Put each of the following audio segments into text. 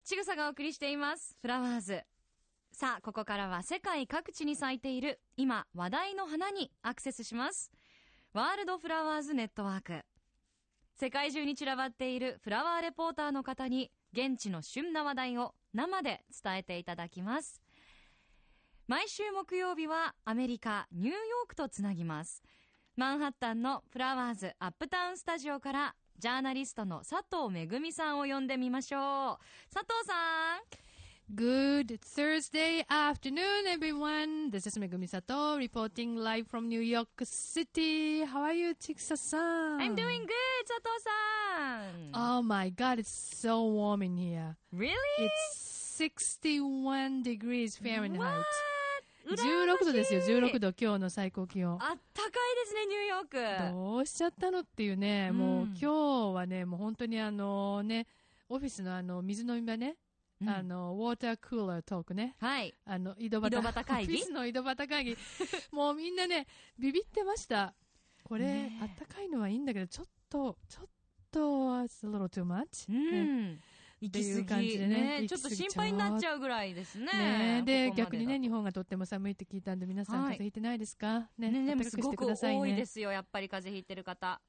ちぐさがお送りしていますフラワーズ。さあここからは世界各地に咲いている今話題の花にアクセスします。ワールドフラワーズネットワーク。世界中に散らばっているフラワーレポーターの方に現地の旬な話題を生で伝えていただきます。毎週木曜日はアメリカニューヨークとつなぎます。マンハッタンのフラワーズアップタウンスタジオからジャーナリストの佐藤めぐみさんを呼んでみましょう。佐藤さん。 Good Thursday afternoon, everyone. This is Megumi Sato reporting live from New York City. How are you, Chiksa-san? I'm doing good, 佐藤さん。 Oh my God, it's so warm in here. Really? It's 61 degrees Fahrenheit. What? 16度ですよ、16度、今日の最高気温。 あったかいですね、ニューヨーク。 どうしちゃったのっていうね、もう今日はね、もう本当にオフィスの水飲み場ね、ウォータークーラートークね。 はい。 井戸端会議オフィスの井戸端会議。もうみんなね、ビビってました。これ、あったかいのはいいんだけど、ちょっと、it's a little too much. 行き過ぎでね、ちょっと心配になっちゃうぐらいですね。 で、逆にね、日本がとっても寒いって聞いたんで、皆さん風邪ひいてないですかね。 でもすごく多いですよ、やっぱり風邪ひいてる方。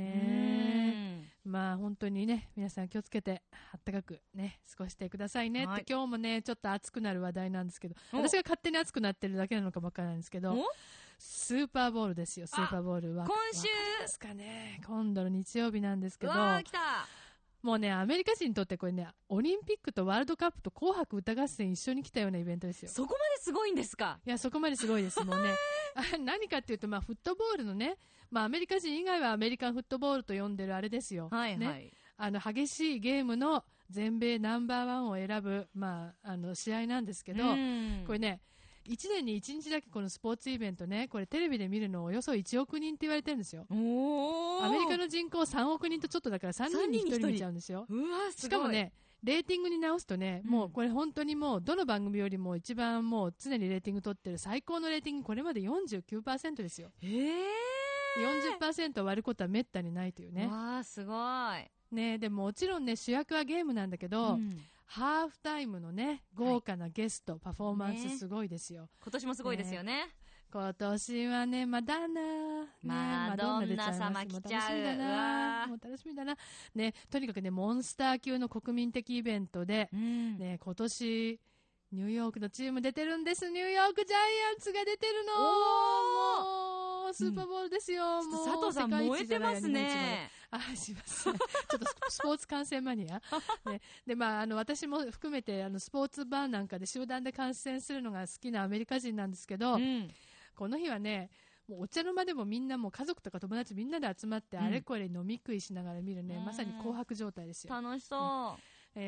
まあ本当にね、皆さん気をつけて、あったかくね、過ごしてくださいねって、今日もね、ちょっと暑くなる話題なんですけど、私が勝手に暑くなってるだけなのかもわからないんですけど、スーパーボールですよ、スーパーボールは。 今週ですかね、今度の日曜日なんですけど、 来た。 もうね、アメリカ人にとってこれね、オリンピックとワールドカップと紅白歌合戦一緒に来たようなイベントですよ。 そこまですごいんですか？ いや、そこまですごいです。もうね。何かっていうと、まあ、フットボールのね、まあ、アメリカ人以外はアメリカンフットボールと呼んでるあれですよ。 はいはい。 ね、激しいゲームの全米ナンバーワンを選ぶ、まあ、試合なんですけど、これね、1年に1日だけこのスポーツイベントね、これテレビで見るのおよそ1億人って言われてるんですよ。アメリカの人口3億人とちょっとだから3人に1人見ちゃうんですよ。 うわ、すごい。 しかもね、レーティングに直すとね、もうこれ本当にもうどの番組よりも一番もう常にレーティング取ってる最高のレーティング、これまで 49% ですよ。40% 割ることはめったにないというね。 わー、すごい。 ね、でももちろんね、主役はゲームなんだけど、ハーフタイムのね、豪華なゲスト、パフォーマンスすごいですよ。 今年もすごいですよね。 今年はね、マドンナ様来ちゃう。もう楽しみだな。ね、とにかくね、モンスター級の国民的イベントで、ね、今年、ニューヨークのチーム出てるんです。ニューヨークジャイアンツが出てるの。もうスーパーボールですよ。もう佐藤さん燃えてますね。 すいません。ちょっとスポーツ観戦マニア。ね、で、まあ、私も含めて、スポーツバーなんかで集団で観戦するのが好きなアメリカ人なんですけど、この日はね、もうお茶の間でもみんなもう家族とか友達みんなで集まってあれこれ飲み食いしながら見るね、まさに紅白状態ですよ。 楽しそう。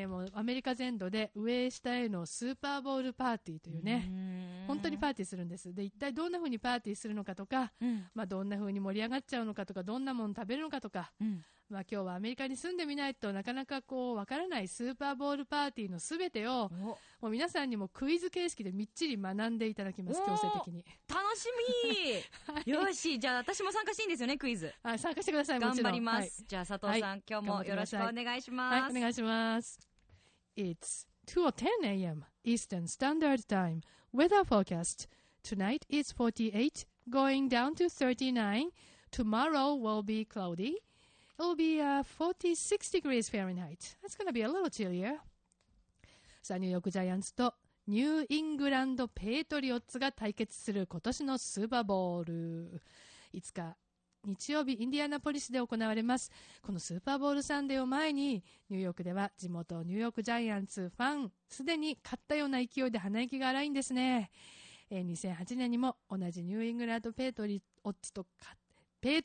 もうアメリカ全土で上下へのスーパーボールパーティーというね、本当にパーティーするんです。で、一体どんな風にパーティーするのかとか、まあどんな風に盛り上がっちゃうのかとか、どんなもの食べるのかとか、まあ今日はアメリカに住んでみないとなかなかこうわからないスーパーボールパーティーのすべてを、もう皆さんにもクイズ形式でみっちり学んでいただきます、強制的に。 楽しみよし、じゃあ私も参加していいんですよね、クイズ。 参加してください、もちろん。 頑張ります。じゃあ佐藤さん、今日もよろしくお願いします。 はい、お願いします。It's 2:10 a.m. Eastern Standard Time. Weather forecast. Tonight is 48, going down to 39. Tomorrow will be cloudy. It will be 46 degrees Fahrenheit. That's going to be a little chillier. さあ、ニューヨークジャイアンツとニューイングランドペイトリオッツが対決する今年のスーパーボール。5日。日曜日、インディアナポリスで行われます。このスーパーボールサンデーを前に、ニューヨークでは地元ニューヨークジャイアンツファン、すでに勝ったような勢いで鼻息が荒いんですね。2008年にも同じニューイングランドペイトリオッツと戦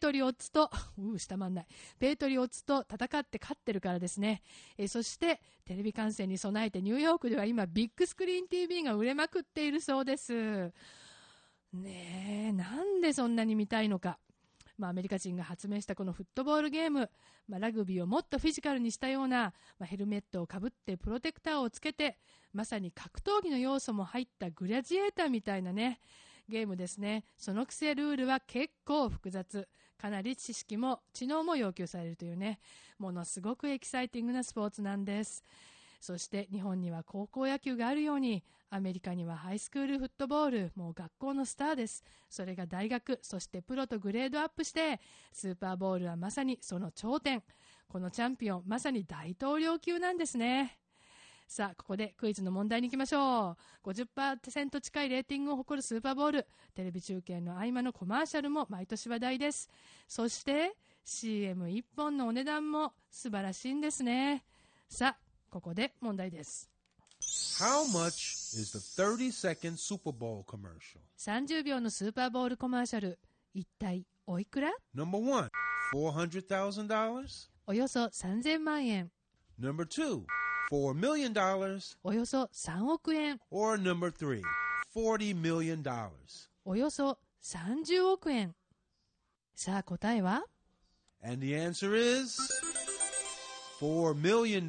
って勝ってるからですね。そして、テレビ観戦に備えてニューヨークでは今ビッグスクリーン TV が売れまくっているそうです。ねえ、なんでそんなに見たいのか。まあ、アメリカ人が発明したこのフットボールゲーム、まあ、ラグビーをもっとフィジカルにしたような、まあ、ヘルメットをかぶってプロテクターをつけて、まさに格闘技の要素も入ったグラジエーターみたいなね、ゲームですね。そのくせルールは結構複雑。かなり知能も要求されるというね、ものすごくエキサイティングなスポーツなんです。 そして日本には高校野球があるように、アメリカにはハイスクールフットボール、もう学校のスターです。それが大学、そしてプロとグレードアップして、スーパーボールはまさにその頂点。このチャンピオン、まさに大統領級なんですね。さあ、ここでクイズの問題に行きましょう。50% 近いレーティングを誇るスーパーボール。テレビ中継の合間のコマーシャルも毎年話題です。そして CM1 本のお値段も素晴らしいんですね。さあ、ここで問題です。 How much is the 30-second Super Bowl commercial? 30秒のスーパーボールコマーシャル、一体おいくら？ Number 1, $400,000. およそ3000万円。 Number 2, $4 million. およそ3億円。 Or number 3, $40 million. およそ30億円。さあ、答えは？ And the answer is $4 million.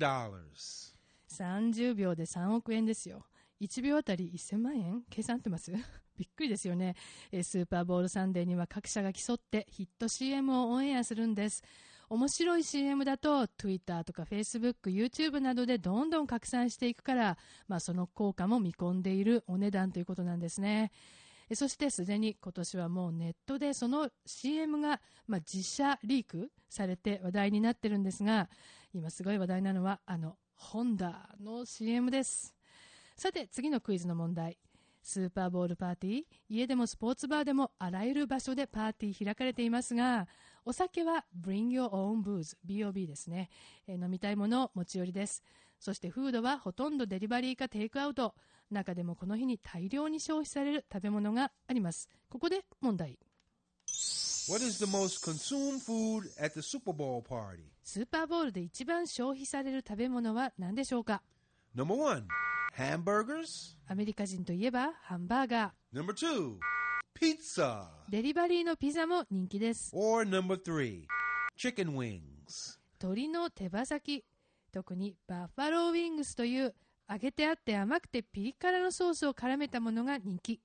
30秒で3億円ですよ。1秒あたり1000万円計算ってますびっくりですよね。スーパーボールサンデーには各社が競ってヒット CM をオンエアするんです。面白い CM だと Twitter とか Facebook、YouTube などでどんどん拡散していくから、その効果も見込んでいるお値段ということなんですね。そしてすでに今年はもうネットでその CM が自社リークされて話題になってるんですが、今すごい話題なのはホンダの CM です。さて次のクイズの問題。スーパーボールパーティー、家でもスポーツバーでもあらゆる場所でパーティー開かれていますが、お酒は Bring Your Own Booze、 BOB ですね。飲みたいものを持ち寄りです。そしてフードはほとんどデリバリーかテイクアウト。中でもこの日に大量に消費される食べ物があります。ここで問題。 What is the most consumed food at the Super Bowl party? スーパーボールで一番消費される食べ物は何でしょうか？ Number 1, hamburgers. アメリカ人といえばハンバーガー。 Number 2, pizza. デリバリーのピザも人気です。 Or number 3, chicken wings. 鶏の手羽先、特にバッファローウィングスという揚げてあって甘くてピリ辛のソースを絡めたものが人気。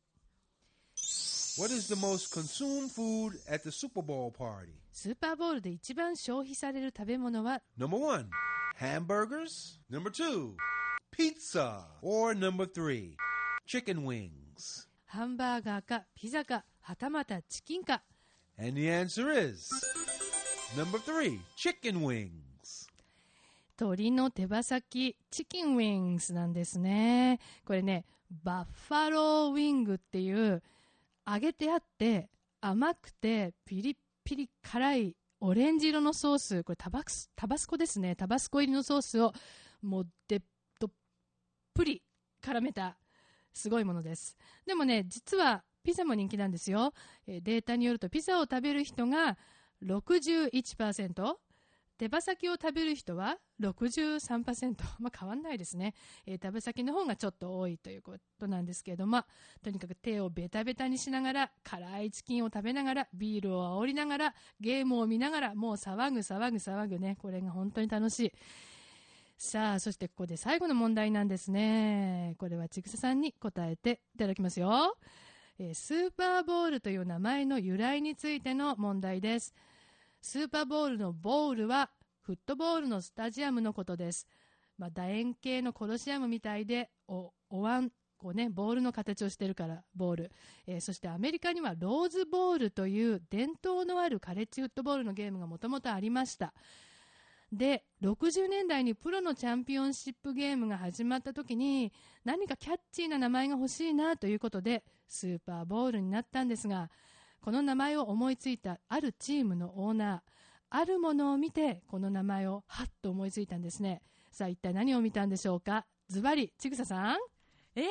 What is the most consumed food at the Super Bowl party? スーパーボールで一番消費される食べ物は？ Number 1, hamburgers. Number 2, pizza. Or number 3, chicken wings. ハンバーガーかピザか、はたまたチキンか。 And the answer is number 3, chicken wings. 鶏の手羽先、チキンウィングスなんですね。これね、バッファローウィングっていう揚げてあって甘くてピリピリ辛いオレンジ色のソース、これタバスコですね。タバスコ入りのソースをもうどっぷり絡めたすごいものです。でもね、実はピザも人気なんですよ。データによるとピザを食べる人が 61%、手羽先を食べる人は 63%、変わんないですね。手羽先の方がちょっと多いということなんですけれども、とにかく手をベタベタにしながら、辛いチキンを食べながら、ビールを煽りながら、ゲームを見ながら、もう騒ぐね。これが本当に楽しい。さあ、そしてここで最後の問題なんですね。これはちぐささんに答えていただきますよ。スーパーボールという名前の由来についての問題です。スーパーボールのボールはフットボールのスタジアムのことです。楕円形のコロシアムみたいでお椀、ボールの形をしているからボール、そしてアメリカにはローズボールという伝統のあるカレッジフットボールのゲームがもともとありました。で、60年代にプロのチャンピオンシップゲームが始まった時に何かキャッチーな名前が欲しいなということでスーパーボールになったんですが、この名前を思いついたあるチームのオーナー、あるものを見てこの名前をはっと思いついたんですね。さあ、一体何を見たんでしょうか。ズバリちぐささん。 難し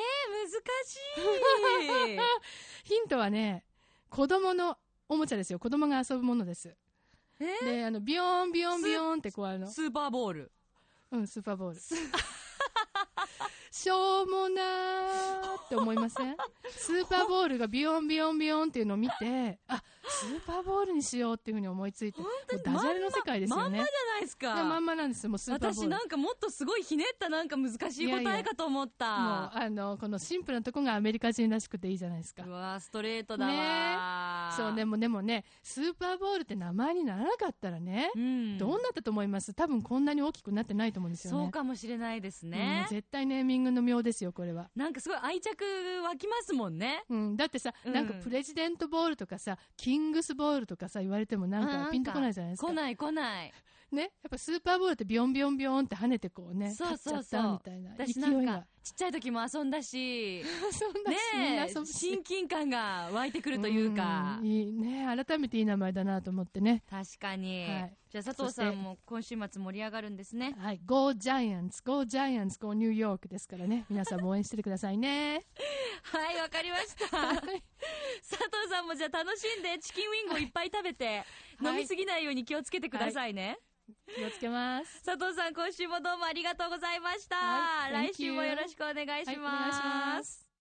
いヒントはね、子供のおもちゃですよ。子供が遊ぶものです。で、ビヨーンビヨーンビヨーンってこうスーパーボール。 スーパーボール。しょうもなーって思いません？スーパーボールがビヨンビヨンビヨンっていうのを見て、あ、 スーパーボウルにしようっていうふうに思いついて、もうダジャレの世界ですよね。 まんまじゃないですか。 まんまなんですよ、もうスーパーボウル。 私なんかもっとすごいひねったなんか難しい答えかと思った。 もうこのシンプルなとこがアメリカ人らしくていいじゃないですか。 うわー、ストレートだわー。 そう、でもね、スーパーボウルって名前にならなかったらね、どうなったと思います？多分こんなに大きくなってないと思うんですよね。 そうかもしれないですね。 絶対ネーミングの妙ですよ、これは。 なんかすごい愛着湧きますもんね。 だってさ、なんかプレジデントボウルとかさ、キングスボウルとかさ、言われてもなんかピンとこないじゃないですか。 来ない。 ね、やっぱスーパーボウルってビヨンビヨンビヨンって跳ねてこうね、 そう勝っちゃったみたいな勢いが。 私なんかちっちゃい時も遊んだし、ね、親近感が湧いてくるというか、 いいね、改めていい名前だなと思ってね。 確かに。はい、じゃあ佐藤さんも今週末盛り上がるんですね。 はい、Go Giants, Go Giants, Go New York ですからね、皆さんも応援しててくださいね。 はい、わかりました。佐藤さんもじゃあ楽しんでチキンウィングをいっぱい食べて、飲みすぎないように気をつけてくださいね。 気をつけます。 佐藤さん、今週もどうもありがとうございました。来週もよろしくお願いします。